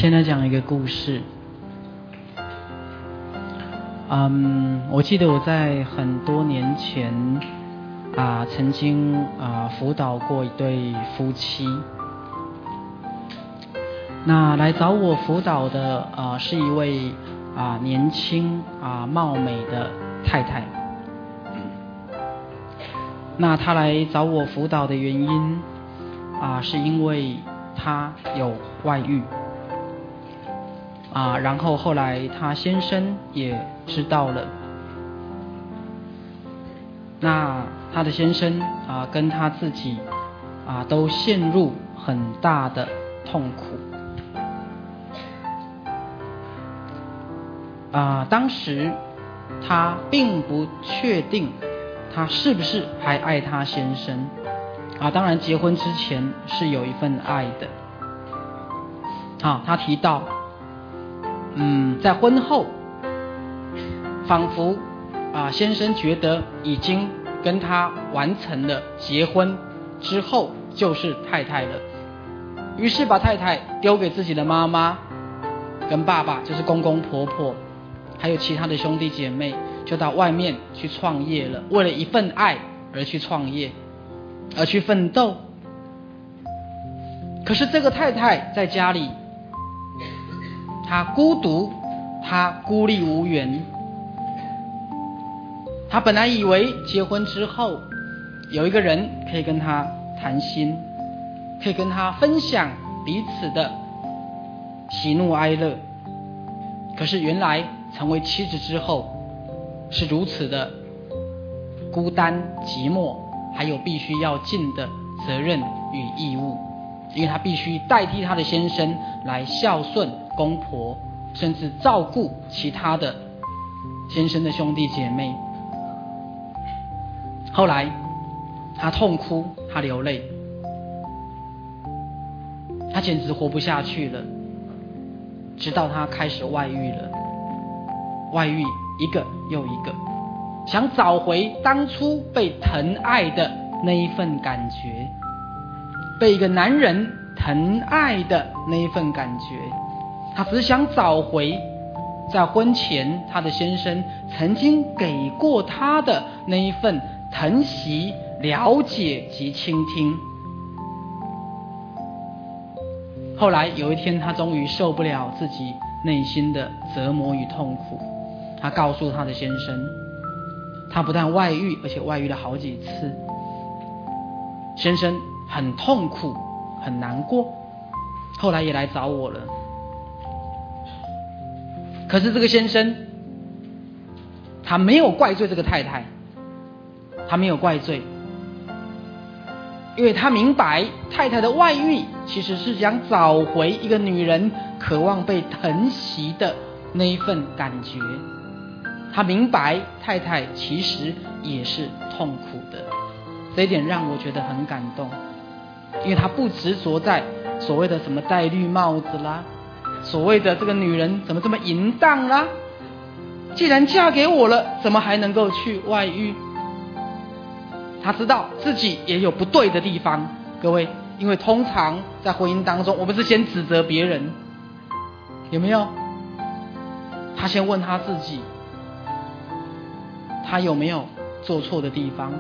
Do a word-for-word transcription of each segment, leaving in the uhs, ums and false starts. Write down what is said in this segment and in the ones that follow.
现在讲一个故事。嗯，我记得我在很多年前啊，曾经啊辅导过一对夫妻。那来找我辅导的啊是一位啊年轻啊貌美的太太。那她来找我辅导的原因啊，是因为她有外遇。啊，然后后来她先生也知道了，那她的先生啊跟她自己啊都陷入很大的痛苦。啊，当时她并不确定她是不是还爱她先生。啊，当然结婚之前是有一份爱的。啊，她提到。嗯，在婚后，仿佛啊，先生觉得已经跟他完成了结婚之后就是太太了，于是把太太丢给自己的妈妈跟爸爸，就是公公婆婆，还有其他的兄弟姐妹，就到外面去创业了，为了一份爱而去创业，而去奋斗。可是这个太太在家里，他孤独，他孤立无援。他本来以为结婚之后有一个人可以跟他谈心，可以跟他分享彼此的喜怒哀乐。可是原来成为妻子之后是如此的孤单寂寞，还有必须要尽的责任与义务，因为他必须代替他的先生来孝顺公婆，甚至照顾其他的先生的兄弟姐妹。后来他痛哭，他流泪，他简直活不下去了。直到他开始外遇了，外遇一个又一个，想找回当初被疼爱的那一份感觉，被一个男人疼爱的那一份感觉。他只想找回在婚前他的先生曾经给过他的那一份疼惜、了解及倾听。后来有一天，他终于受不了自己内心的折磨与痛苦，他告诉他的先生，他不但外遇，而且外遇了好几次。先生很痛苦，很难过，后来也来找我了。可是这个先生他没有怪罪这个太太，他没有怪罪，因为他明白太太的外遇其实是想找回一个女人渴望被疼惜的那一份感觉。他明白太太其实也是痛苦的，这一点让我觉得很感动。因为他不执着在所谓的什么戴绿帽子啦，所谓的这个女人怎么这么淫荡啦，既然嫁给我了，怎么还能够去外遇？他知道自己也有不对的地方，各位，因为通常在婚姻当中，我们是先指责别人，有没有？他先问他自己，他有没有做错的地方？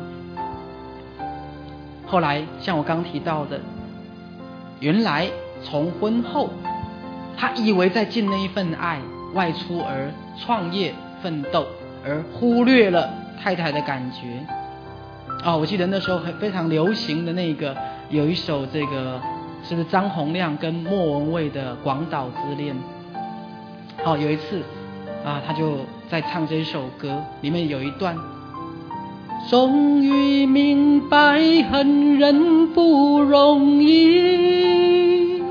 后来像我刚提到的，原来从婚后他以为在尽那一份爱，外出而创业奋斗，而忽略了太太的感觉。哦，我记得那时候很非常流行的那个有一首这个是不是张洪量跟莫文蔚的《广岛之恋》。好、哦，有一次啊，他就在唱这首歌，里面有一段，终于明白恨人不容易。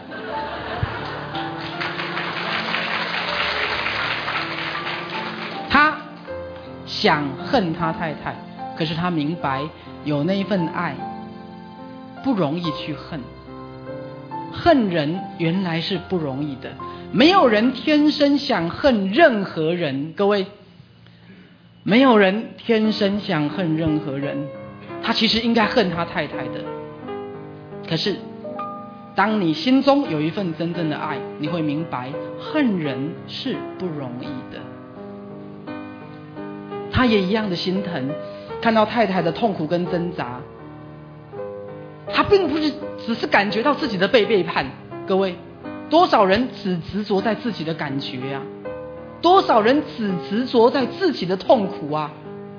他想恨他太太，可是他明白有那一份爱不容易去恨，恨人原来是不容易的，没有人天生想恨任何人，各位，没有人天生想恨任何人。他其实应该恨他太太的，可是当你心中有一份真正的爱，你会明白恨人是不容易的。他也一样的心疼，看到太太的痛苦跟挣扎，他并不是只是感觉到自己的被背叛。各位，多少人只执着在自己的感觉啊，多少人只执着在自己的痛苦啊，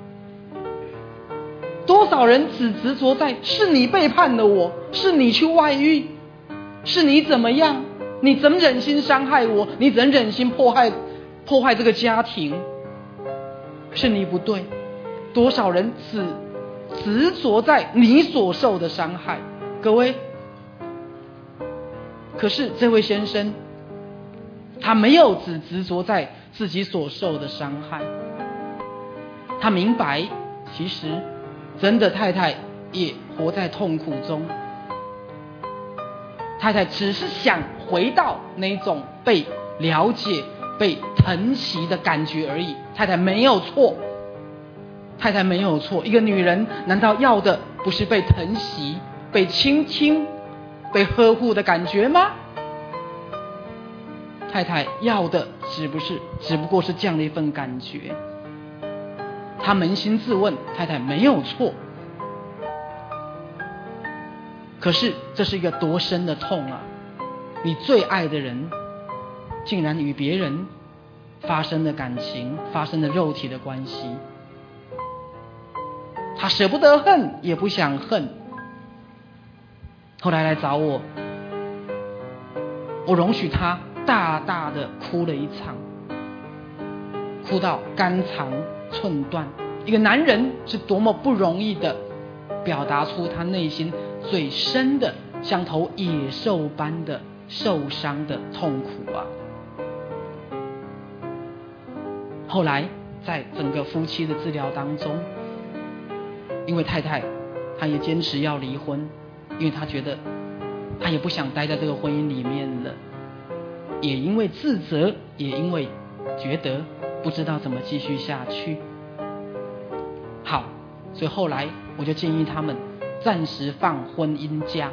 多少人只执着在是你背叛了我，是你去外遇，是你怎么样，你怎么忍心伤害我，你怎么忍心破坏破坏这个家庭，是你不对。多少人只执着在你所受的伤害。各位，可是这位先生他没有只执着在自己所受的伤害，他明白其实真的太太也活在痛苦中，太太只是想回到那种被了解被疼惜的感觉而已。太太没有错，太太没有错。一个女人难道要的不是被疼惜被倾听被呵护的感觉吗？太太要的只不是只不过是这样的一份感觉。她扪心自问，太太没有错，可是这是一个多深的痛啊！你最爱的人竟然与别人发生了感情，发生了肉体的关系，他舍不得恨也不想恨，后来来找我，我容许他大大的哭了一场，哭到肝肠寸断。一个男人是多么不容易的表达出他内心最深的像头野兽般的受伤的痛苦啊！后来在整个夫妻的治疗当中，因为太太她也坚持要离婚，因为她觉得她也不想待在这个婚姻里面了，也因为自责，也因为觉得不知道怎么继续下去。好，所以后来我就建议他们暂时放婚姻假，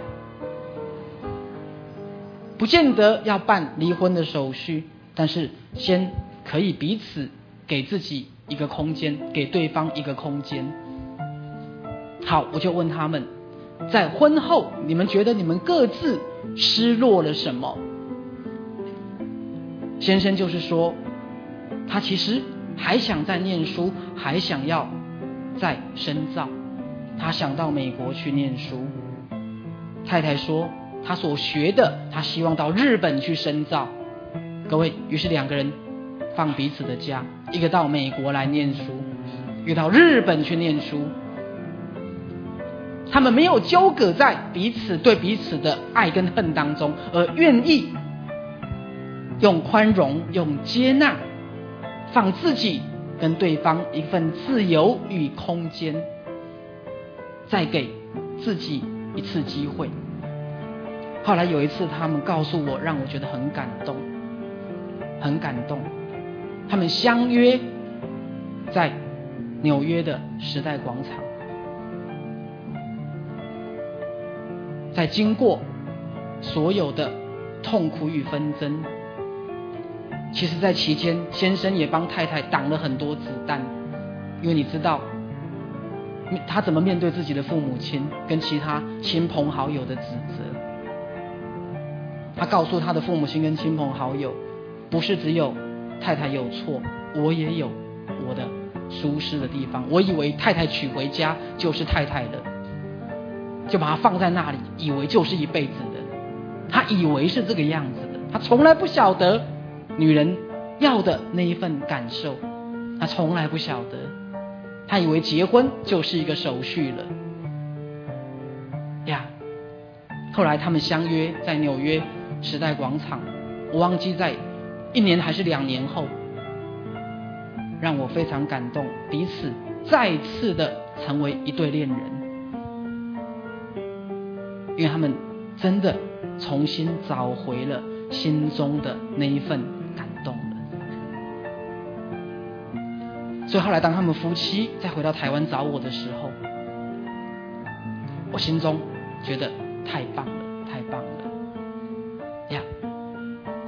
不见得要办离婚的手续，但是先可以彼此给自己一个空间，给对方一个空间。好，我就问他们，在婚后你们觉得你们各自失落了什么？先生就是说，他其实还想再念书，还想要再深造，他想到美国去念书。太太说他所学的，他希望到日本去深造。各位，于是两个人放彼此的假，一个到美国来念书，一个到日本去念书。他们没有纠葛在彼此对彼此的爱跟恨当中，而愿意用宽容用接纳放自己跟对方一份自由与空间，再给自己一次机会。后来有一次他们告诉我，让我觉得很感动很感动。他们相约在纽约的时代广场，在经过所有的痛苦与纷争，其实在期间先生也帮太太挡了很多子弹，因为你知道他怎么面对自己的父母亲跟其他亲朋好友的指责。他告诉他的父母亲跟亲朋好友，不是只有太太有错，我也有我的疏失的地方。我以为太太娶回家就是太太的，就把它放在那里，以为就是一辈子的。他以为是这个样子的，他从来不晓得女人要的那一份感受，他从来不晓得。他以为结婚就是一个手续了呀。后来他们相约在纽约时代广场，我忘记在一年还是两年后，让我非常感动，彼此再次的成为一对恋人，因为他们真的重新找回了心中的那一份感动了。所以后来当他们夫妻再回到台湾找我的时候，我心中觉得太棒了太棒了。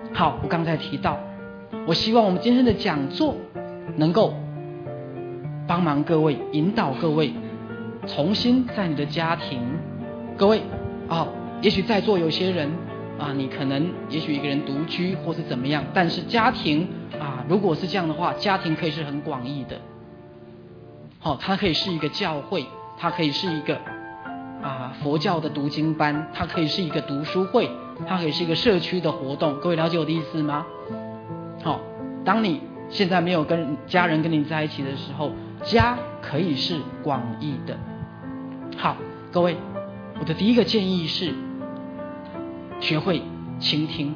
好，我刚才提到，我希望我们今天的讲座能够帮忙各位，引导各位重新在你的家庭，各位啊、哦，也许在座有些人啊，你可能也许一个人独居或是怎么样，但是家庭啊，如果是这样的话，家庭可以是很广义的。好、哦，它可以是一个教会，它可以是一个啊佛教的读经班，它可以是一个读书会，它可以是一个社区的活动。各位了解我的意思吗？好、哦，当你现在没有跟家人跟你在一起的时候，家可以是广义的。好，各位，我的第一个建议是学会倾听。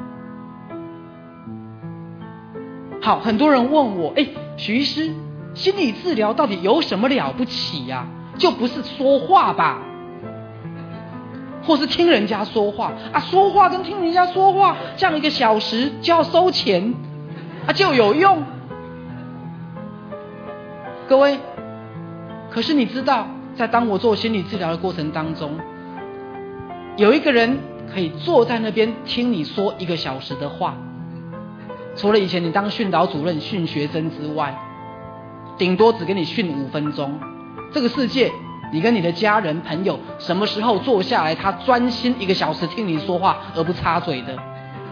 好，很多人问我，哎，许医师，心理治疗到底有什么了不起呀、啊？就不是说话吧？或是听人家说话啊？说话跟听人家说话，这样一个小时就要收钱啊，就有用？各位，可是你知道，在当我做心理治疗的过程当中，有一个人可以坐在那边听你说一个小时的话，除了以前你当训导主任训学生之外，顶多只给你训五分钟。这个世界，你跟你的家人朋友什么时候坐下来，他专心一个小时听你说话而不插嘴的，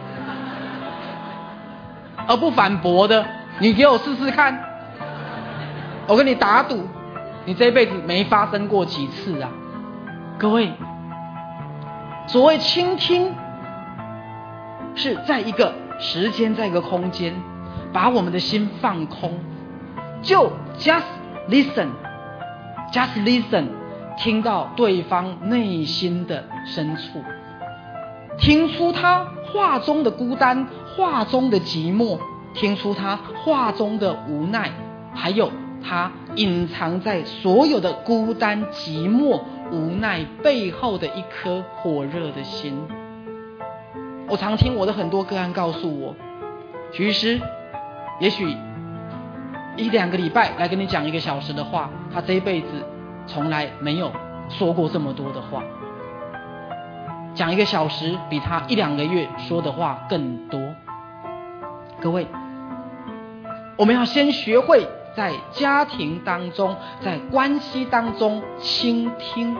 而不反驳的？你给我试试看，我跟你打赌，你这辈子没发生过几次啊。各位，所谓倾听，是在一个时间，在一个空间，把我们的心放空，就 just listen just listen， 听到对方内心的深处，听出他话中的孤单，话中的寂寞，听出他话中的无奈，还有他隐藏在所有的孤单寂寞无奈背后的一颗火热的心。我常听我的很多个案告诉我，许医师也许一两个礼拜来跟你讲一个小时的话，他这一辈子从来没有说过这么多的话。讲一个小时比他一两个月说的话更多。各位，我们要先学会在家庭当中，在关系当中倾听。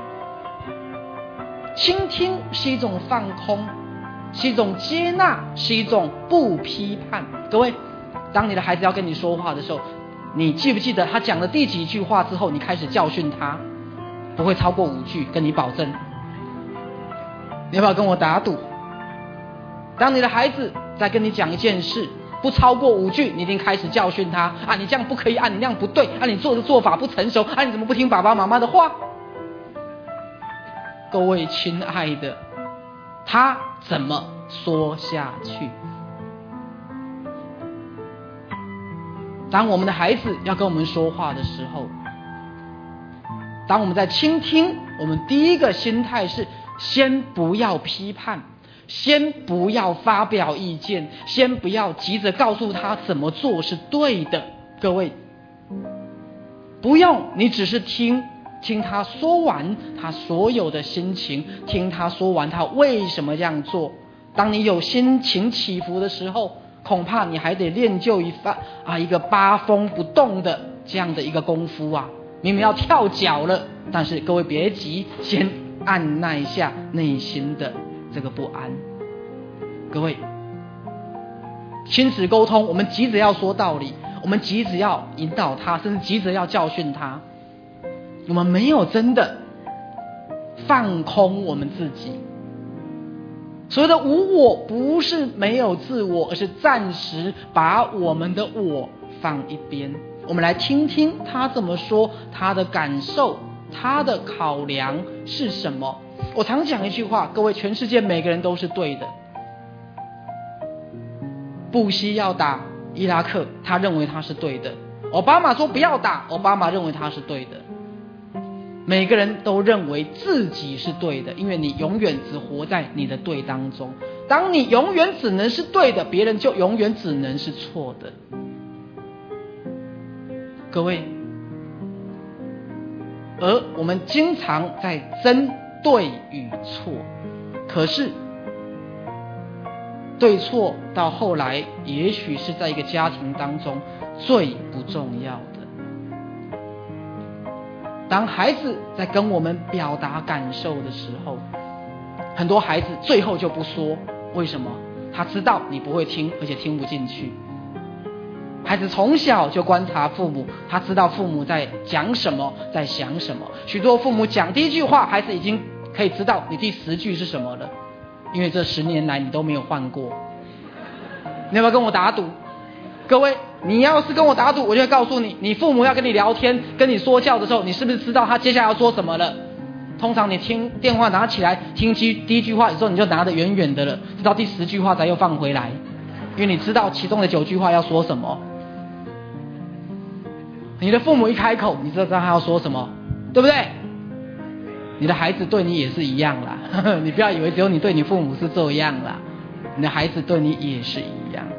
倾听是一种放空，是一种接纳，是一种不批判。各位，当你的孩子要跟你说话的时候，你记不记得他讲了第几句话之后，你开始教训他？不会超过五句，跟你保证。你要不要跟我打赌？当你的孩子在跟你讲一件事，不超过五句，你一定开始教训他啊！你这样不可以啊！你那样不对啊！你做的做法不成熟啊！你怎么不听爸爸妈妈的话？各位亲爱的，他怎么说下去？当我们的孩子要跟我们说话的时候，当我们在倾听，我们第一个心态是先不要批判，先不要发表意见，先不要急着告诉他怎么做是对的。各位，不用，你只是听听他说完他所有的心情，听他说完他为什么这样做。当你有心情起伏的时候，恐怕你还得练就一发啊一个八风不动的这样的一个功夫啊！明明要跳脚了，但是各位别急，先按捺一下内心的这个不安。各位，亲子沟通，我们急着要说道理，我们急着要引导他，甚至急着要教训他，我们没有真的放空我们自己。所谓的无我，不是没有自我，而是暂时把我们的我放一边。我们来听听他怎么说，他的感受，他的考量是什么。我常讲一句话，各位，全世界每个人都是对的。布希要打伊拉克，他认为他是对的；奥巴马说不要打，奥巴马认为他是对的。每个人都认为自己是对的，因为你永远只活在你的对当中。当你永远只能是对的，别人就永远只能是错的。各位，而我们经常在争对与错，可是对错到后来也许是在一个家庭当中最不重要的。当孩子在跟我们表达感受的时候，很多孩子最后就不说，为什么？他知道你不会听，而且听不进去。孩子从小就观察父母，他知道父母在讲什么，在想什么。许多父母讲第一句话，孩子已经可以知道你第十句是什么了，因为这十年来你都没有换过。你要不要跟我打赌？各位，你要是跟我打赌，我就会告诉你，你父母要跟你聊天跟你说教的时候，你是不是知道他接下来要说什么了？通常你听电话拿起来听第一句话的时候，你就拿得远远的了，直到第十句话才又放回来，因为你知道其中的九句话要说什么。你的父母一开口，你知道他要说什么，对不对？你的孩子对你也是一样啦，你不要以为只有你对你父母是这样啦，你的孩子对你也是一样。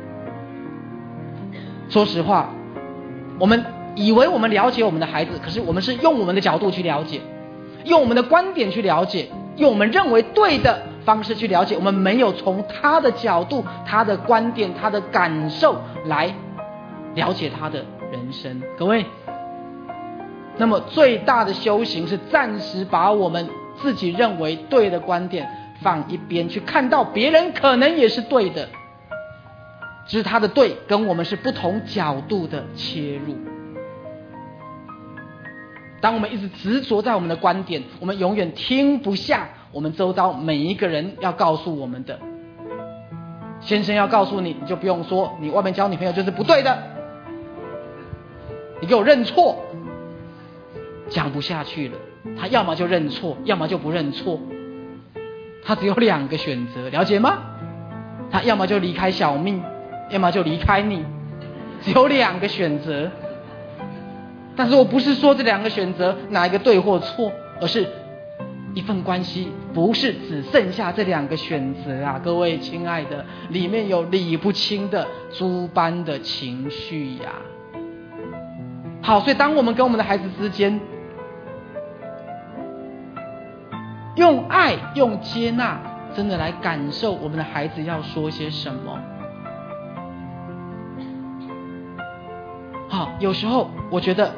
说实话，我们以为我们了解我们的孩子，可是我们是用我们的角度去了解，用我们的观点去了解，用我们认为对的方式去了解，我们没有从他的角度、他的观点、他的感受来了解他的人生。各位，那么最大的修行是暂时把我们自己认为对的观点放一边，去看到别人可能也是对的，只是他的对跟我们是不同角度的切入。当我们一直执着在我们的观点，我们永远听不下我们周遭每一个人要告诉我们的。先生要告诉你，你就不用说你外面交女朋友就是不对的，你给我认错，讲不下去了。他要么就认错，要么就不认错，他只有两个选择，了解吗？他要么就离开小命，要么就离开你，只有两个选择。但是我不是说这两个选择哪一个对或错，而是一份关系不是只剩下这两个选择啊，各位亲爱的，里面有理不清的诸般的情绪呀。好，所以当我们跟我们的孩子之间用爱用接纳真的来感受我们的孩子要说些什么。好，有时候我觉得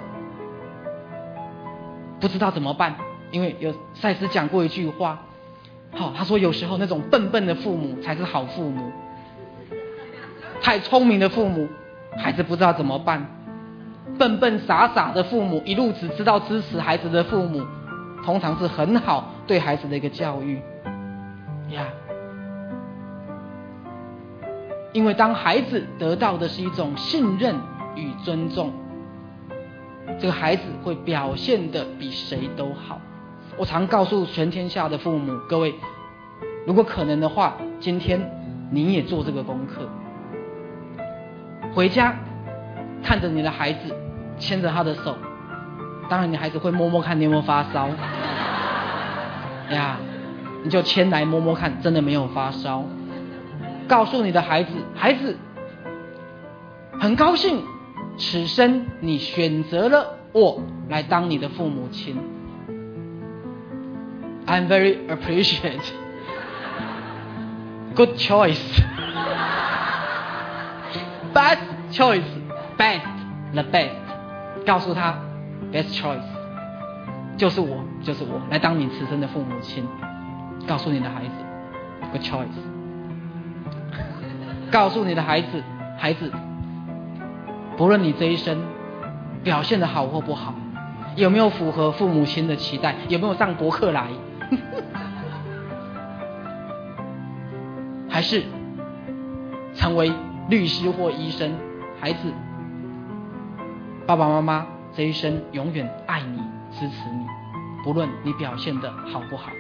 不知道怎么办，因为有赛斯讲过一句话，好，他说有时候那种笨笨的父母才是好父母，太聪明的父母孩子不知道怎么办，笨笨傻傻的父母，一路只知道支持孩子的父母，通常是很好对孩子的一个教育呀。因为当孩子得到的是一种信任与尊重，这个孩子会表现得比谁都好。我常告诉全天下的父母，各位，如果可能的话，今天你也做这个功课，回家看着你的孩子，牵着他的手，当然你孩子会摸摸看你有没有发烧呀，你就牵来摸摸看，真的没有发烧。告诉你的孩子，孩子很高兴此生你选择了我来当你的父母亲， I'm very appreciate good choice best choice best the best 告诉他 best choice 就是我就是我来当你此生的父母亲。告诉你的孩子 good choice 告诉你的孩子，孩子不论你这一生表现得好或不好，有没有符合父母亲的期待，有没有上博客来还是成为律师或医生，孩子爸爸妈妈这一生永远爱你支持你，不论你表现得好不好。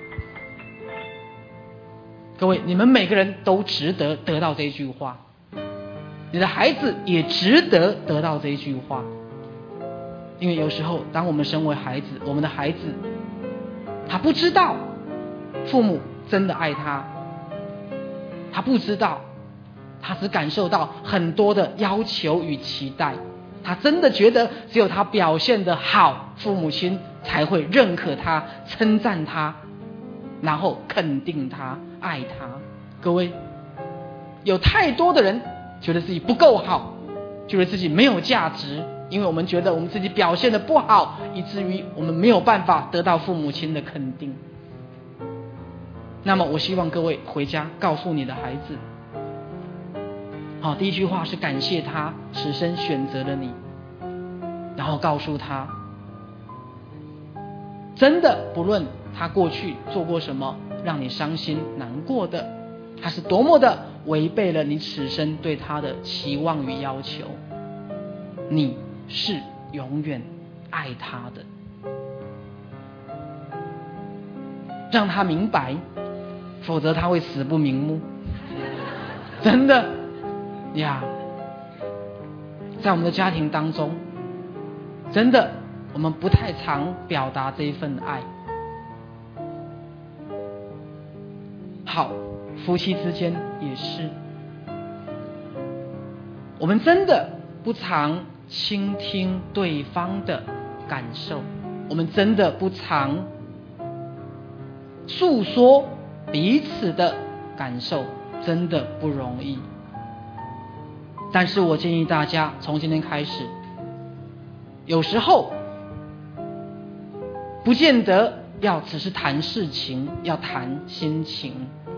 各位，你们每个人都值得得到这一句话，你的孩子也值得得到这一句话。因为有时候当我们身为孩子，我们的孩子他不知道父母真的爱他，他不知道，他只感受到很多的要求与期待，他真的觉得只有他表现得好，父母亲才会认可他，称赞他，然后肯定他，爱他。各位， 有太多的人觉得自己不够好，觉得自己没有价值，因为我们觉得我们自己表现得不好，以至于我们没有办法得到父母亲的肯定。那么我希望各位回家告诉你的孩子，好，第一句话是感谢他此生选择了你，然后告诉他，真的不论他过去做过什么让你伤心难过的，他是多么的违背了你此生对他的期望与要求，你是永远爱他的，让他明白，否则他会死不瞑目。真的呀，在我们的家庭当中，真的我们不太常表达这一份爱。好，夫妻之间也是，我们真的不常倾听对方的感受，我们真的不常诉说彼此的感受，真的不容易。但是我建议大家从今天开始，有时候不见得要只是谈事情，要谈心情。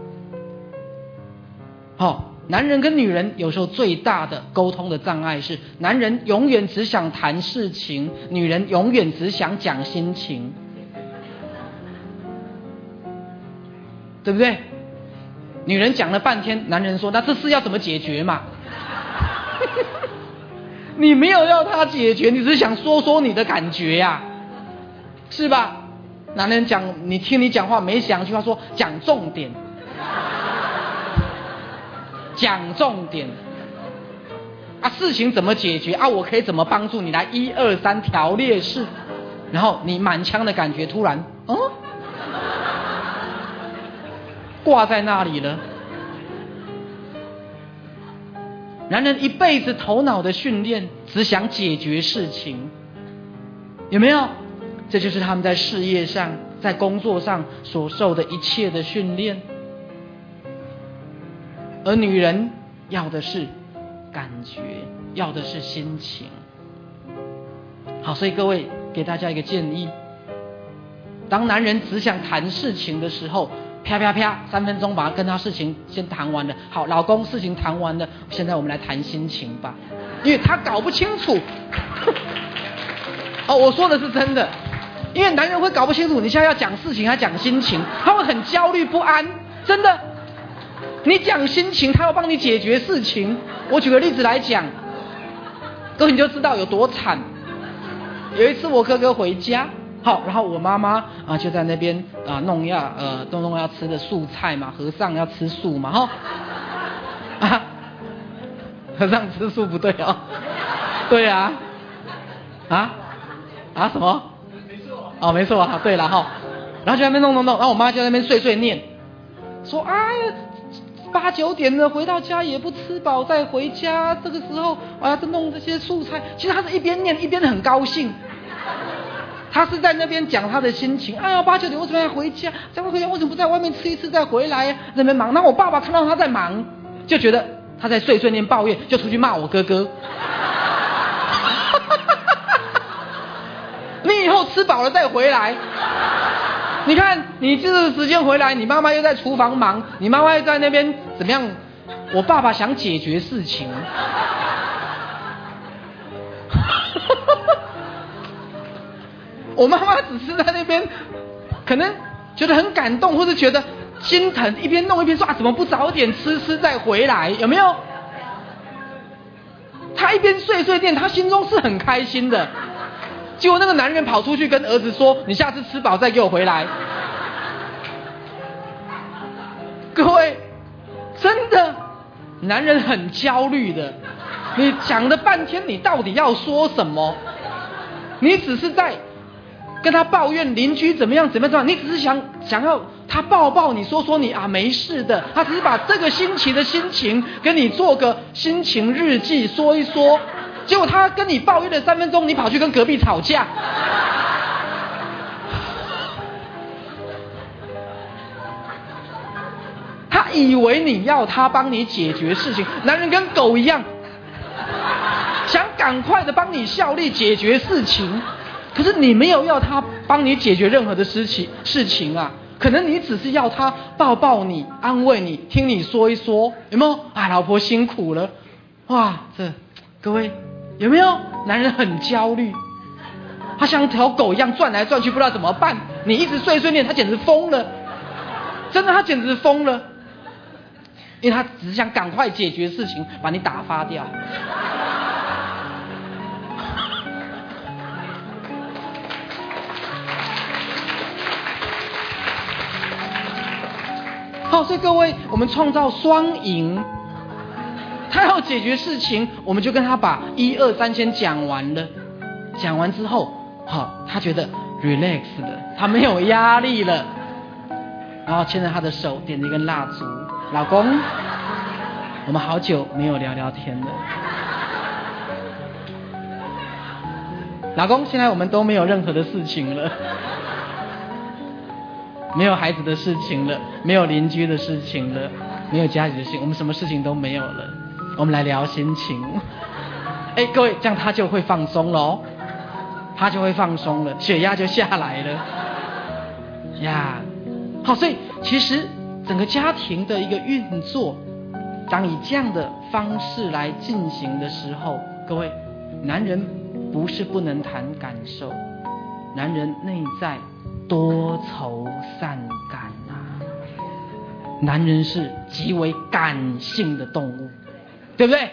好、哦，男人跟女人有时候最大的沟通的障碍是，男人永远只想谈事情，女人永远只想讲心情，对不对？女人讲了半天，男人说那这事要怎么解决嘛？你没有要他解决，你只是想说说你的感觉呀、啊，是吧？男人讲，你听你讲话没讲句话说讲重点，讲重点啊，事情怎么解决啊？我可以怎么帮助你？来一二三条列式，然后你满腔的感觉突然哦挂在那里了。男人一辈子头脑的训练只想解决事情，有没有？这就是他们在事业上在工作上所受的一切的训练。而女人要的是感觉，要的是心情。好，所以各位给大家一个建议，当男人只想谈事情的时候，啪啪啪，三分钟把跟他事情先谈完了。好，老公，事情谈完了，现在我们来谈心情吧，因为他搞不清楚。哦，我说的是真的，因为男人会搞不清楚你现在要讲事情还讲心情，他会很焦虑不安，真的。你讲心情，他要帮你解决事情。我举个例子来讲，各位你就知道有多惨。有一次我哥哥回家。好，然后我妈妈啊就在那边啊弄要呃弄弄要吃的素菜嘛，和尚要吃素嘛哈，啊，和尚吃素不对哦，对啊，啊啊什么？没错，哦没错啊，对了哈，然后就在那边弄弄弄，然后我妈就在那边碎碎念，说哎呀八九点了回到家也不吃饱再回家，这个时候哎呀在弄这些素菜，其实她是一边念一边很高兴。他是在那边讲他的心情，哎呀，八九点为什么要回家？再回家为什么不在外面吃一次再回来？那边忙。那我爸爸看到他在忙，就觉得他在碎碎念抱怨，就出去骂我哥哥。你以后吃饱了再回来。你看你这个时间回来，你妈妈又在厨房忙，你妈妈又在那边怎么样？我爸爸想解决事情。我妈妈只是在那边可能觉得很感动，或者觉得心疼，一边弄一边说啊怎么不早点吃吃再回来，有没有？她一边碎碎念，她心中是很开心的。结果那个男人跑出去跟儿子说，你下次吃饱再给我回来。各位真的男人很焦虑的，你讲了半天你到底要说什么？你只是在跟他抱怨邻居怎么样怎么样怎么样，你只是想想要他抱抱你，说说你啊没事的，他只是把这个星期的心情跟你做个心情日记说一说，结果他跟你抱怨了三分钟，你跑去跟隔壁吵架。他以为你要他帮你解决事情，男人跟狗一样，想赶快的帮你效力解决事情，可是你没有要他帮你解决任何的事情事情啊，可能你只是要他抱抱你，安慰你，听你说一说，有没有啊？老婆辛苦了，哇，这各位有没有？男人很焦虑，他像条狗一样转来转去，不知道怎么办。你一直碎碎念，他简直疯了，真的，他简直疯了，因为他只是想赶快解决事情，把你打发掉。好，所以各位，我们创造双赢。他要解决事情，我们就跟他把一二三先讲完了。讲完之后，好，他觉得 relax 了，他没有压力了。然后牵着他的手，点了一根蜡烛，老公，我们好久没有聊聊天了。老公，现在我们都没有任何的事情了。没有孩子的事情了，没有邻居的事情了，没有家里的事情，我们什么事情都没有了。我们来聊心情。哎，各位，这样他就会放松了哦，他就会放松了，血压就下来了呀。好，所以其实整个家庭的一个运作，当以这样的方式来进行的时候，各位，男人不是不能谈感受，男人内在多愁善感啊，男人是极为感性的动物，对不对？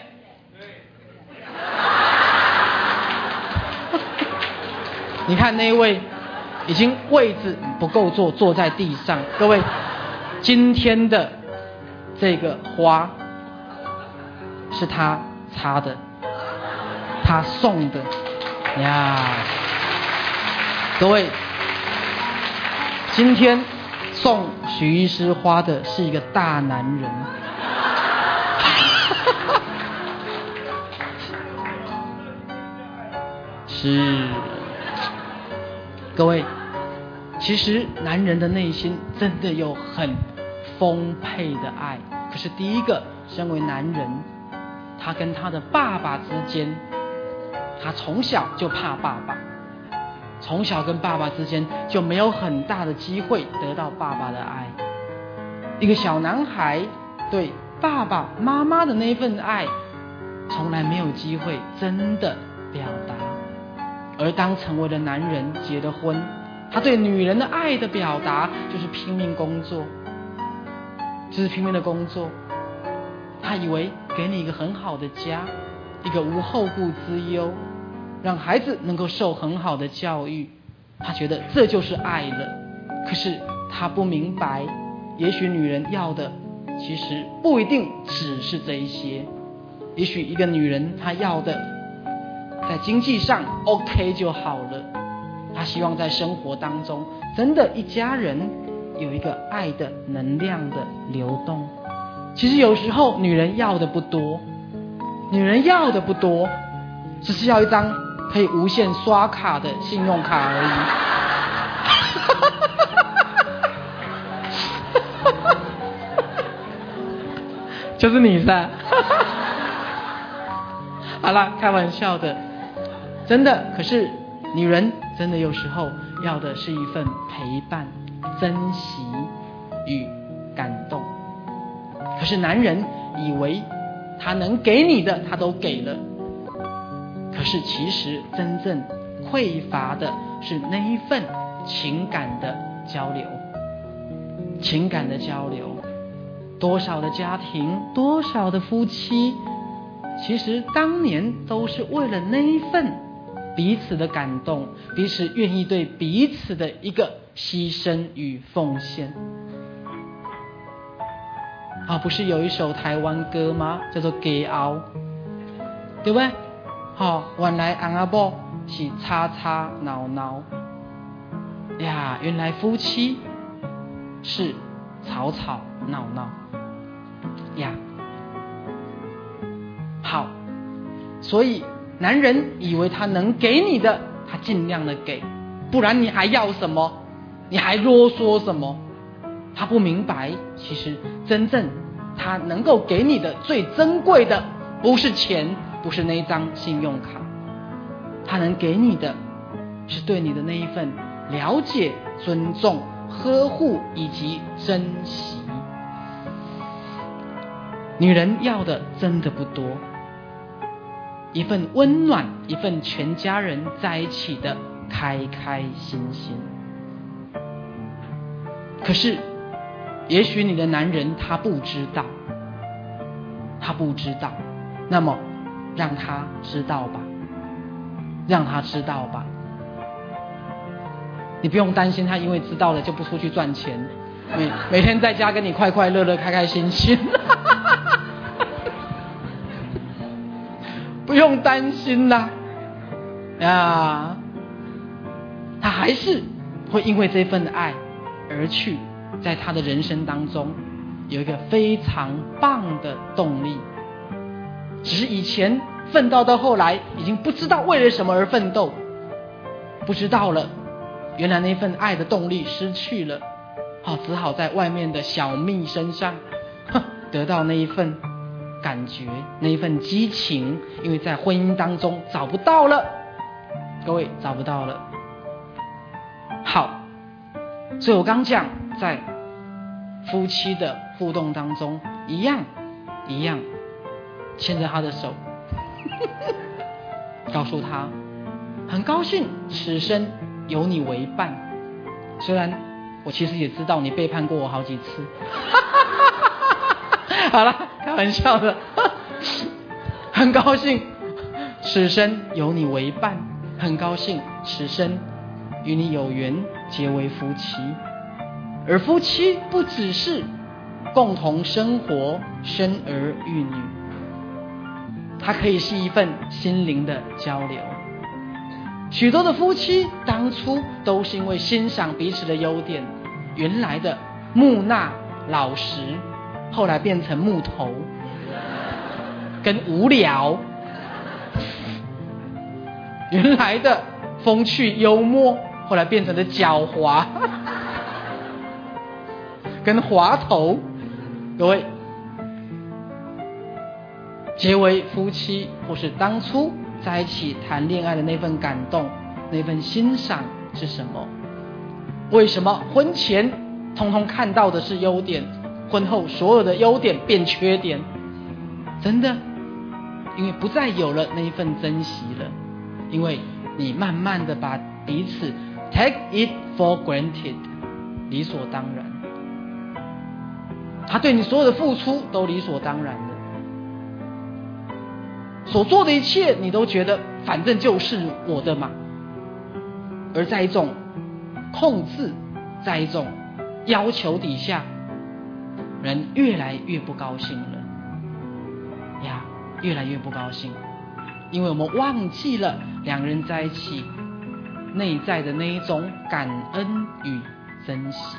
你看那一位已经位置不够坐，坐在地上。各位，今天的这个花是他插的，他送的呀。各位，今天送许医师花的是一个大男人。是，各位，其实男人的内心真的有很丰沛的爱。可是第一个，身为男人，他跟他的爸爸之间，他从小就怕爸爸，从小跟爸爸之间就没有很大的机会得到爸爸的爱。一个小男孩对爸爸妈妈的那份爱，从来没有机会真的表达。而当成为了男人，结了婚，他对女人的爱的表达就是拼命工作，就是拼命的工作。他以为给你一个很好的家，一个无后顾之忧，让孩子能够受很好的教育，他觉得这就是爱了。可是他不明白，也许女人要的其实不一定只是这一些，也许一个女人她要的在经济上 OK 就好了，她希望在生活当中真的一家人有一个爱的能量的流动。其实有时候女人要的不多，女人要的不多，只是要一张可以无限刷卡的信用卡而已。就是你噻。好啦，开玩笑的，真的。可是女人真的有时候要的是一份陪伴、珍惜与感动。可是男人以为他能给你的他都给了，可是其实真正匮乏的是那一份情感的交流。情感的交流，多少的家庭，多少的夫妻，其实当年都是为了那一份彼此的感动，彼此愿意对彼此的一个牺牲与奉献。啊，不是有一首台湾歌吗？叫做《家后》，对不对？好、哦，原来翁仔某是吵吵闹闹呀，原来夫妻是吵吵闹闹呀。好，所以男人以为他能给你的，他尽量的给，不然你还要什么？你还啰嗦什么？ 他不明白，其实真正他能够给你的最珍贵的，不是钱，不是那一张信用卡，他能给你的是对你的那一份了解、尊重、呵护以及珍惜。女人要的真的不多，一份温暖，一份全家人在一起的开开心心。可是也许你的男人他不知道，他不知道，那么让他知道吧，让他知道吧。你不用担心他因为知道了就不出去赚钱，每每天在家跟你快快乐乐开开心心不用担心啦啊，他还是会因为这份爱而去在他的人生当中有一个非常棒的动力。只是以前奋斗到后来已经不知道为了什么而奋斗，不知道了原来那份爱的动力失去了，好，只好在外面的小蜜身上得到那一份感觉，那一份激情，因为在婚姻当中找不到了，各位找不到了。好，所以我刚讲在夫妻的互动当中一样一样牵着他的手告诉他很高兴此生有你为伴，虽然我其实也知道你背叛过我好几次好了，开玩笑的很高兴此生有你为伴，很高兴此生与你有缘结为夫妻。而夫妻不只是共同生活生儿育女，它可以是一份心灵的交流。许多的夫妻当初都是因为欣赏彼此的优点，原来的木讷老实后来变成木头跟无聊，原来的风趣幽默后来变成了狡猾跟滑头。各位，结为夫妻或是当初在一起谈恋爱的那份感动，那份欣赏是什么？为什么婚前通通看到的是优点，婚后所有的优点变缺点？真的，因为不再有了那一份珍惜了，因为你慢慢的把彼此 take it for granted， 理所当然，他对你所有的付出都理所当然的，所做的一切你都觉得反正就是我的嘛。而在一种控制，在一种要求底下，人越来越不高兴了呀，越来越不高兴，因为我们忘记了两个人在一起内在的那一种感恩与珍惜，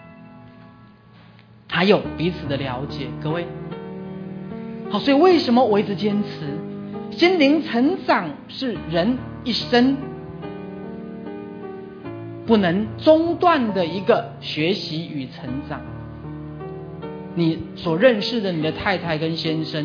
还有彼此的了解。各位好，所以为什么我一直坚持心灵成长是人一生不能中断的一个学习与成长。你所认识的你的太太跟先生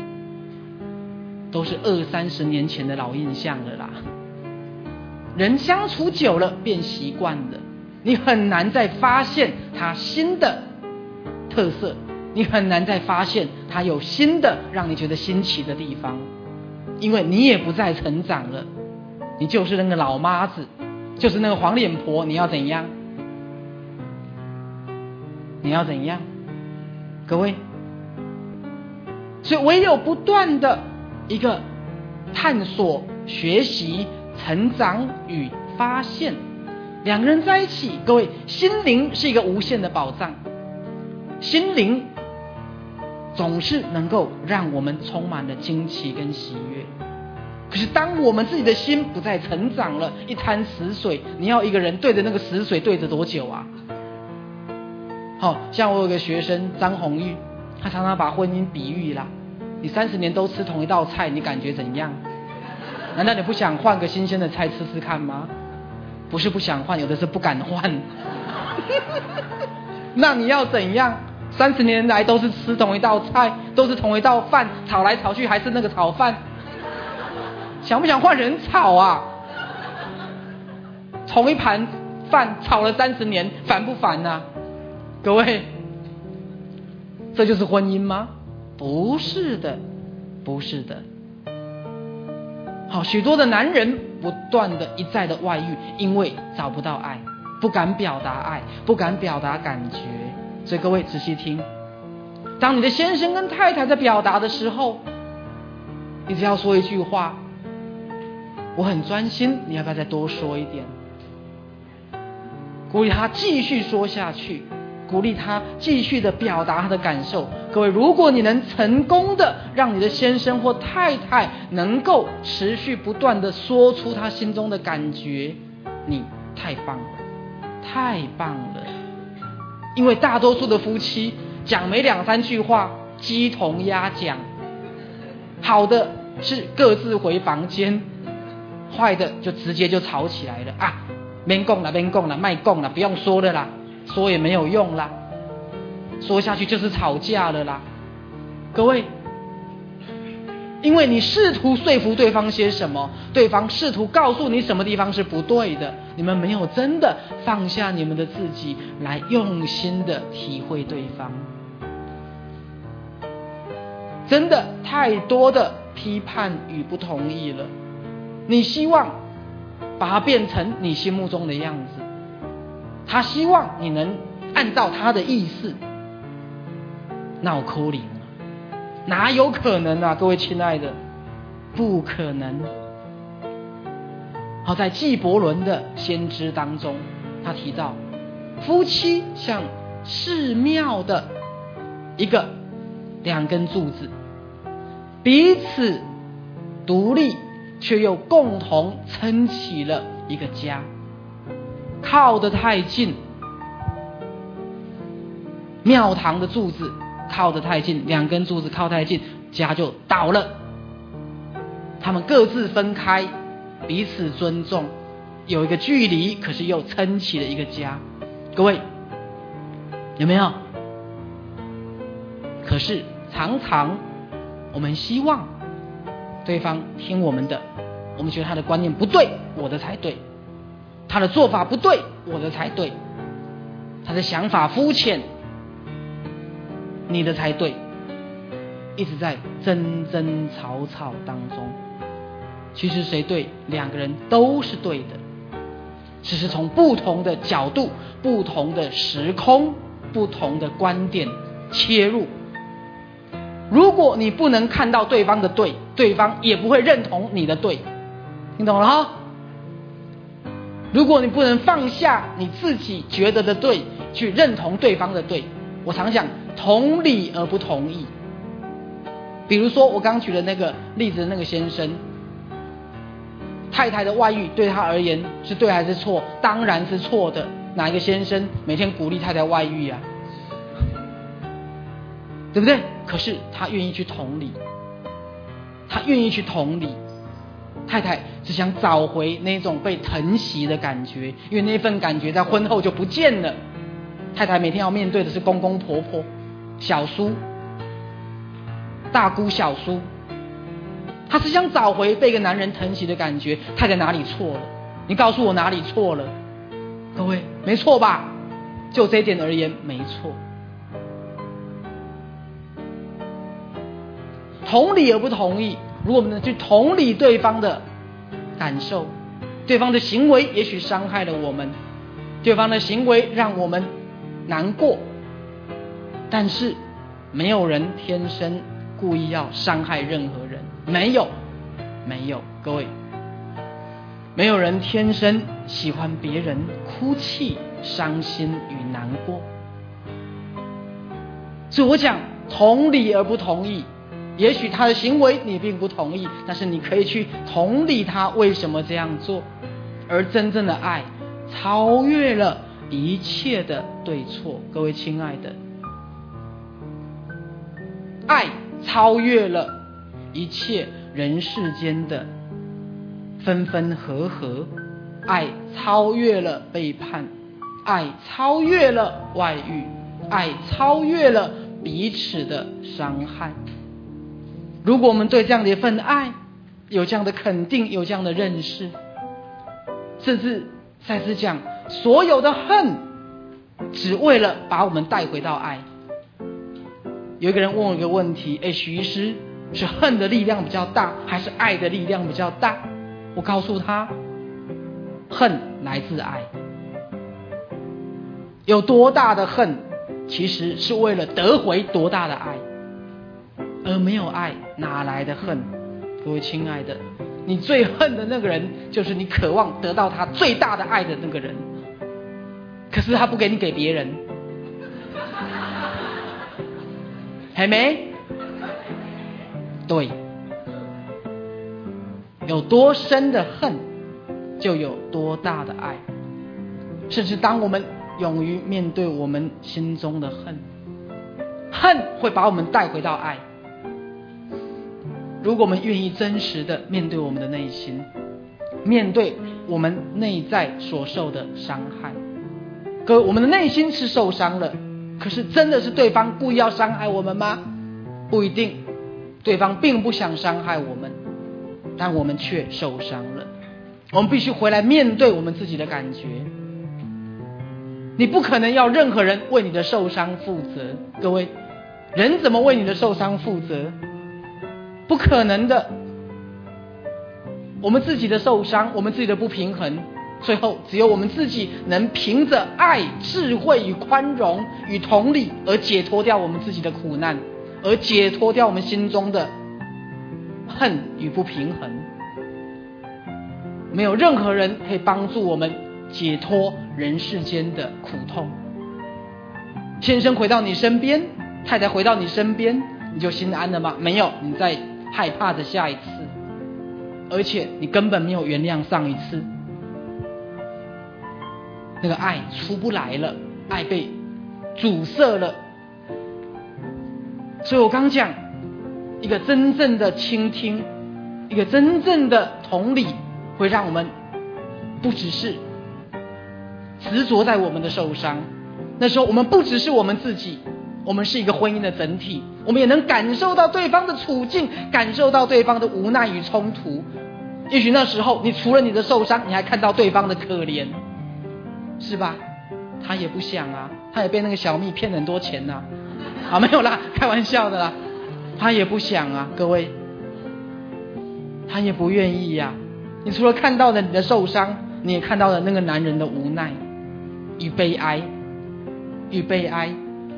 都是二三十年前的老印象了啦，人相处久了变习惯了，你很难再发现他新的特色，你很难再发现他有新的让你觉得新奇的地方，因为你也不再成长了，你就是那个老妈子，就是那个黄脸婆，你要怎样？你要怎样？各位，所以唯有不断的一个探索、学习、成长与发现，两个人在一起，各位，心灵是一个无限的宝藏，心灵总是能够让我们充满了惊奇跟喜悦。可是当我们自己的心不再成长了，一滩死水，你要一个人对着那个死水对着多久啊？好、哦、像我有个学生张红玉，他常常把婚姻比喻啦，你三十年都吃同一道菜，你感觉怎样？难道你不想换个新鲜的菜吃吃看吗？不是不想换，有的是不敢换那你要怎样？三十年来都是吃同一道菜，都是同一道饭，炒来炒去还是那个炒饭，想不想换人炒啊？同一盘饭炒了三十年，烦不烦啊？各位，这就是婚姻吗？不是的，不是的。好，许多的男人不断的一再的外遇，因为找不到爱，不敢表达爱，不敢表达感觉。所以各位仔细听，当你的先生跟太太在表达的时候，你只要说一句话，我很专心，你要不要再多说一点？鼓励他继续说下去，鼓励他继续的表达他的感受。各位，如果你能成功的让你的先生或太太能够持续不断的说出他心中的感觉，你太棒了，太棒了。因为大多数的夫妻讲没两三句话，鸡同鸭讲，好的是各自回房间，坏的就直接就吵起来了啊！别讲了，别讲了，卖讲了，不用说了啦，说也没有用啦，说下去就是吵架了啦。各位，因为你试图说服对方些什么，对方试图告诉你什么地方是不对的，你们没有真的放下你们的自己来用心的体会对方。真的太多的批判与不同意了，你希望把它变成你心目中的样子，他希望你能按照他的意思，那有可能啊？哪有可能啊？各位亲爱的，不可能。好，在纪伯伦的先知当中，他提到夫妻像寺庙的一个两根柱子，彼此独立却又共同撑起了一个家。靠得太近，庙堂的柱子靠得太近，两根柱子靠太近，家就倒了。他们各自分开，彼此尊重，有一个距离，可是又撑起了一个家。各位有没有？可是常常我们希望对方听我们的，我们觉得他的观念不对，我的才对，他的做法不对，我的才对，他的想法肤浅，你的才对，一直在争争吵吵当中。其实谁对，两个人都是对的，只是从不同的角度、不同的时空、不同的观点切入。如果你不能看到对方的对，对方也不会认同你的对，听懂了哈？如果你不能放下你自己觉得的对，去认同对方的对，我常讲同理而不同意。比如说我刚举的那个例子的那个先生，太太的外遇对他而言是对还是错？当然是错的。哪一个先生每天鼓励太太外遇啊？对不对？可是他愿意去同理，他愿意去同理。太太只想找回那种被疼惜的感觉，因为那份感觉在婚后就不见了。太太每天要面对的是公公婆婆、小叔、大姑、小叔，她只想找回被一个男人疼惜的感觉。太太哪里错了？你告诉我哪里错了？各位，没错吧？就这一点而言，没错。同理而不同意，如果我们能去同理对方的感受，对方的行为也许伤害了我们，对方的行为让我们难过，但是没有人天生故意要伤害任何人，没有，没有，各位，没有人天生喜欢别人哭泣、伤心与难过。所以我讲同理而不同意。也许他的行为你并不同意，但是你可以去同理他为什么这样做。而真正的爱超越了一切的对错，各位亲爱的，爱超越了一切人世间的分分合合，爱超越了背叛，爱超越了外遇， 爱超越了彼此的伤害。如果我们对这样的一份爱有这样的肯定，有这样的认识，甚至再次讲，所有的恨只为了把我们带回到爱。有一个人问我一个问题，哎，许医师，是恨的力量比较大，还是爱的力量比较大？我告诉他，恨来自爱。有多大的恨，其实是为了得回多大的爱，而没有爱，哪来的恨？各位亲爱的，你最恨的那个人，就是你渴望得到他最大的爱的那个人，可是他不给你，给别人，还没？对，有多深的恨，就有多大的爱。甚至当我们勇于面对我们心中的恨，恨会把我们带回到爱。如果我们愿意真实的面对我们的内心，面对我们内在所受的伤害，各位，我们的内心是受伤了，可是真的是对方故意要伤害我们吗？不一定，对方并不想伤害我们，但我们却受伤了。我们必须回来面对我们自己的感觉。你不可能要任何人为你的受伤负责，各位，人怎么为你的受伤负责？不可能的。我们自己的受伤，我们自己的不平衡，最后只有我们自己能凭着爱、智慧与宽容与同理而解脱掉我们自己的苦难，而解脱掉我们心中的恨与不平衡。没有任何人可以帮助我们解脱人世间的苦痛。先生回到你身边，太太回到你身边，你就心安了吗？没有，你在害怕着下一次，而且你根本没有原谅上一次。那个爱出不来了，爱被阻塞了。所以我刚讲，一个真正的倾听，一个真正的同理，会让我们不只是执着在我们的受伤，那时候我们不只是我们自己，我们是一个婚姻的整体，我们也能感受到对方的处境，感受到对方的无奈与冲突。也许那时候你除了你的受伤，你还看到对方的可怜，是吧？他也不想啊，他也被那个小蜜骗很多钱呐、啊，啊没有啦，开玩笑的啦，他也不想啊，各位，他也不愿意呀、啊。你除了看到了你的受伤，你也看到了那个男人的无奈与悲哀与悲哀。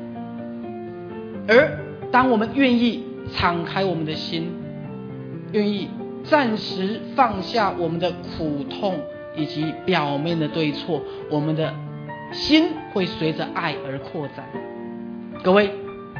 而当我们愿意敞开我们的心，愿意暂时放下我们的苦痛以及表面的对错，我们的心会随着爱而扩展。各位，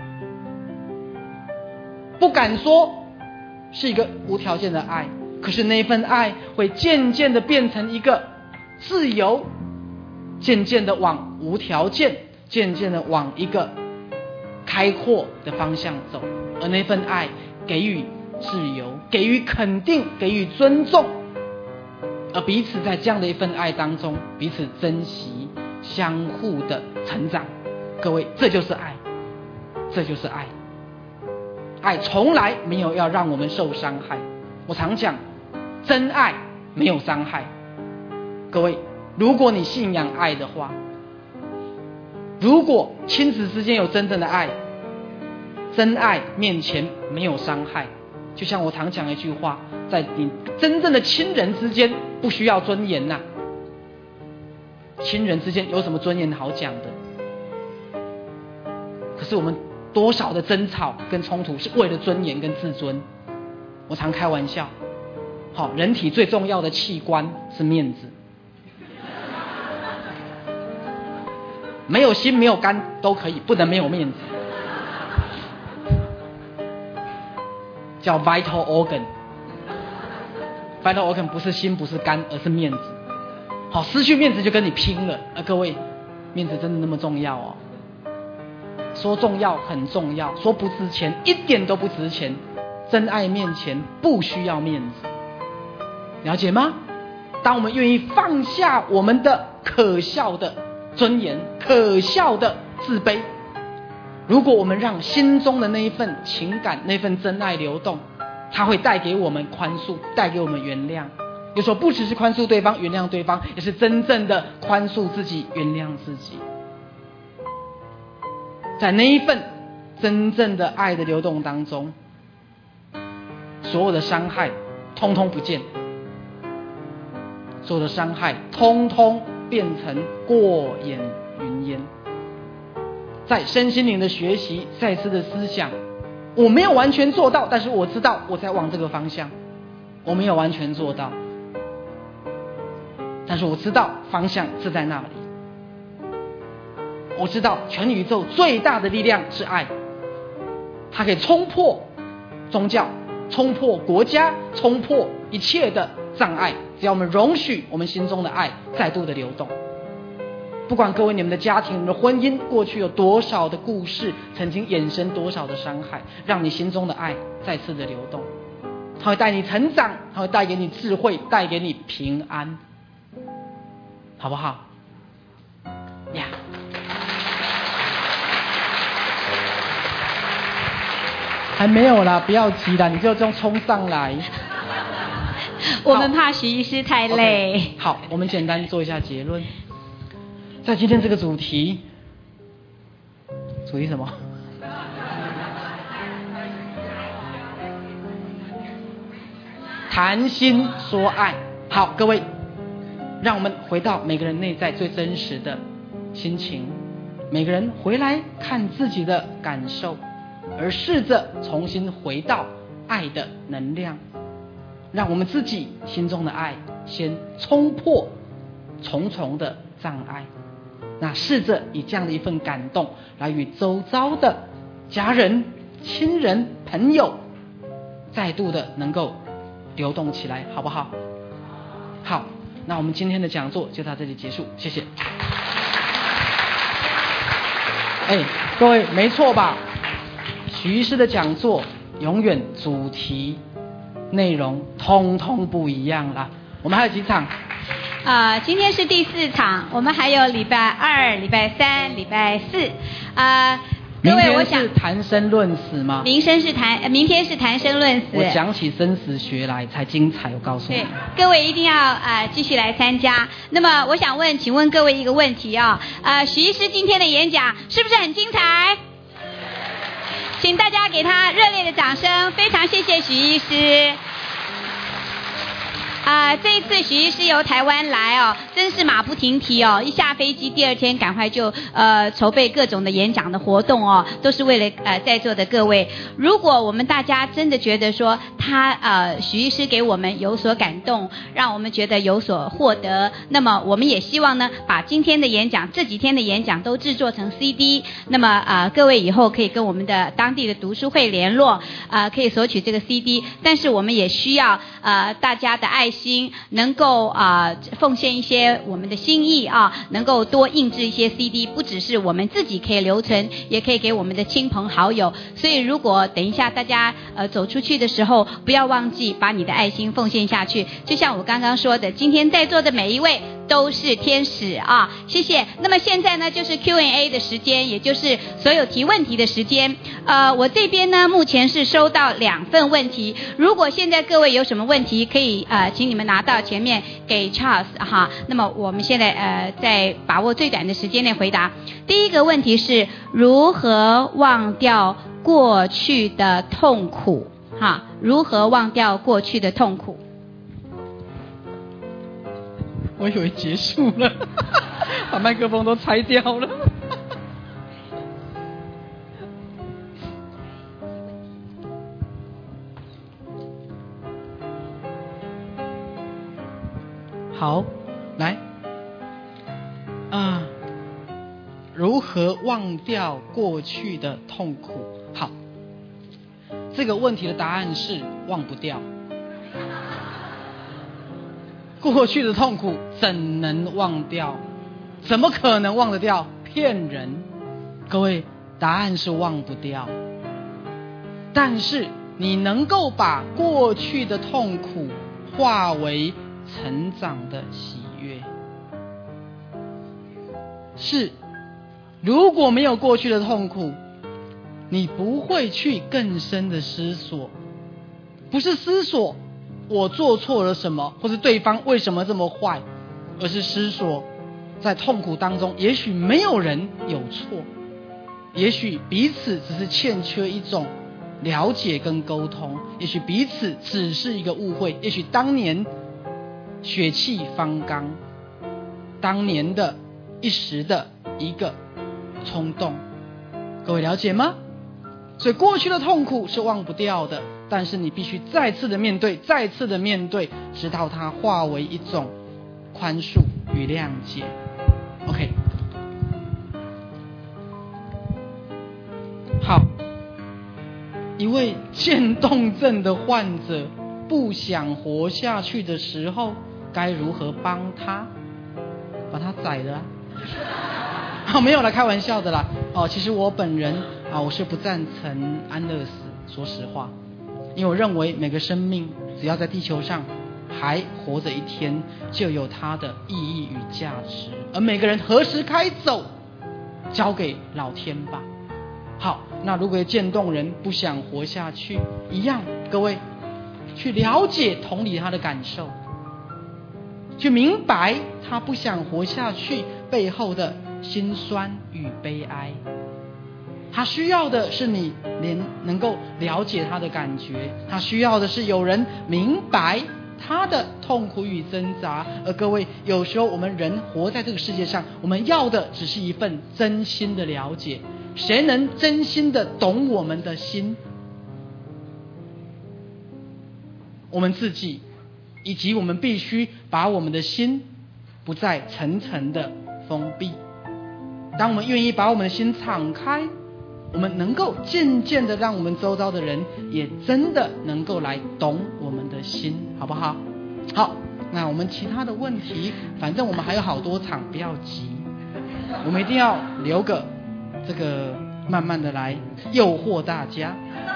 不敢说是一个无条件的爱，可是那份爱会渐渐的变成一个自由，渐渐的往无条件，渐渐的往一个开阔的方向走。而那份爱给予自由，给予肯定，给予尊重，而彼此在这样的一份爱当中彼此珍惜，相互的成长。各位，这就是爱，这就是爱。爱从来没有要让我们受伤害。我常讲，真爱没有伤害。各位，如果你信仰爱的话，如果亲子之间有真正的爱，真爱面前没有伤害。就像我常讲一句话，在你真正的亲人之间不需要尊严呐、啊。亲人之间有什么尊严好讲的？可是我们多少的争吵跟冲突是为了尊严跟自尊。我常开玩笑，好，人体最重要的器官是面子，没有心没有肝都可以，不能没有面子，叫 vital organ。 vital organ 不是心不是肝，而是面子。好，失去面子就跟你拼了啊！各位，面子真的那么重要哦？说重要很重要，说不值钱一点都不值钱。真爱面前不需要面子，了解吗？当我们愿意放下我们的可笑的尊严、可笑的自卑， 如果我们让心中的那一份情感、那份真爱流动，它会带给我们宽恕，带给我们原谅。有时候不只是宽恕对方、原谅对方，也是真正的宽恕自己、原谅自己。在那一份真正的爱的流动当中，所有的伤害通通不见，所有的伤害通通变成过眼云烟。在身心灵的学习，再次的思想，我没有完全做到，但是我知道我在往这个方向。我没有完全做到，但是我知道方向是在那里。我知道全宇宙最大的力量是爱，它可以冲破宗教，冲破国家，冲破一切的障碍。只要我们容许我们心中的爱再度的流动。不管各位你们的家庭、你们的婚姻过去有多少的故事，曾经衍生多少的伤害，让你心中的爱再次的流动。它会带你成长，它会带给你智慧，带给你平安，好不好呀？还没有啦，不要急啦，你就这样冲上来。 我们怕徐医师太累。 Okay, 好，我们简单做一下结论。在今天这个主题，主题什么？谈心说爱。好，各位，让我们回到每个人内在最真实的心情，每个人回来看自己的感受，而试着重新回到爱的能量，让我们自己心中的爱先冲破重重的障碍。那试着以这样的一份感动来与周遭的家人、亲人、朋友再度的能够流动起来，好不好？好，那我们今天的讲座就到这里结束，谢谢。哎，各位没错吧？徐医师的讲座永远主题内容通通不一样啦。我们还有几场？ 呃，今天是第四场，我们还有礼拜二、礼拜三、礼拜四。呃，各位，我想明天是谈生论死吗？ 明生是谈，呃、明天是谈生论死。 我讲起生死学来才精彩，我告诉你。 对，各位一定要呃继续来参加。那么我想问，请问各位一个问题啊、哦，呃，许医师今天的演讲是不是很精彩？请大家给他热烈的掌声，非常谢谢许医师。啊、呃，这一次许医师由台湾来哦，真是马不停蹄哦！一下飞机，第二天赶快就呃筹备各种的演讲的活动哦，都是为了呃在座的各位。如果我们大家真的觉得说他呃许医师给我们有所感动，让我们觉得有所获得，那么我们也希望呢，把今天的演讲、这几天的演讲都制作成 C D。那么啊、呃，各位以后可以跟我们的当地的读书会联络，啊、呃，可以索取这个 C D。但是我们也需要呃大家的爱心，能够啊、呃、奉献一些我们的心意啊，能够多印制一些 C D， 不只是我们自己可以留存，也可以给我们的亲朋好友。所以如果等一下大家呃走出去的时候，不要忘记把你的爱心奉献下去。就像我刚刚说的，今天在座的每一位都是天使啊，谢谢。那么现在呢，就是 Q and A 的时间，也就是所有提问题的时间。呃，我这边呢，目前是收到两份问题。如果现在各位有什么问题，可以呃，请你们拿到前面给 Charles 哈。那么我们现在呃，在把握最短的时间内回答。第一个问题是如何忘掉过去的痛苦？哈，如何忘掉过去的痛苦？ 我以为结束了，把麦克风都拆掉了。好，来，啊，如何忘掉过去的痛苦？好，这个问题的答案是忘不掉。过去的痛苦怎能忘掉？怎么可能忘得掉？骗人！各位，答案是忘不掉。但是你能够把过去的痛苦化为成长的喜悦。是，如果没有过去的痛苦， 你不会去更深的思索，不是思索我做错了什么，或是对方为什么这么坏，而是思索在痛苦当中，也许没有人有错，也许彼此只是欠缺一种了解跟沟通，也许彼此只是一个误会，也许当年血气方刚，当年的一时的一个冲动，各位了解吗？所以过去的痛苦是忘不掉的，但是你必须再次的面对，再次的面对，直到它化为一种宽恕与谅解。 OK， 好，一位渐冻症的患者不想活下去的时候，该如何帮他？把他宰了啊？哦，没有啦，开玩笑的啦。哦，其实我本人啊，我是不赞成安乐死，说实话，因为我认为每个生命只要在地球上还活着一天，就有它的意义与价值，而每个人何时开走，交给老天吧。好，那如果渐冻人不想活下去，一样，各位去了解同理他的感受，去明白他不想活下去背后的辛酸与悲哀。他需要的是你连能够了解他的感觉，他需要的是有人明白他的痛苦与挣扎。而各位，有时候我们人活在这个世界上，我们要的只是一份真心的了解。谁能真心的懂我们的心？我们自己，以及我们必须把我们的心不再层层的封闭。当我们愿意把我们的心敞开，我们能够渐渐的让我们周遭的人也真的能够来懂我们的心，好不好？好，那我们其他的问题，反正我们还有好多场，不要急，我们一定要留个这个慢慢的来诱惑大家。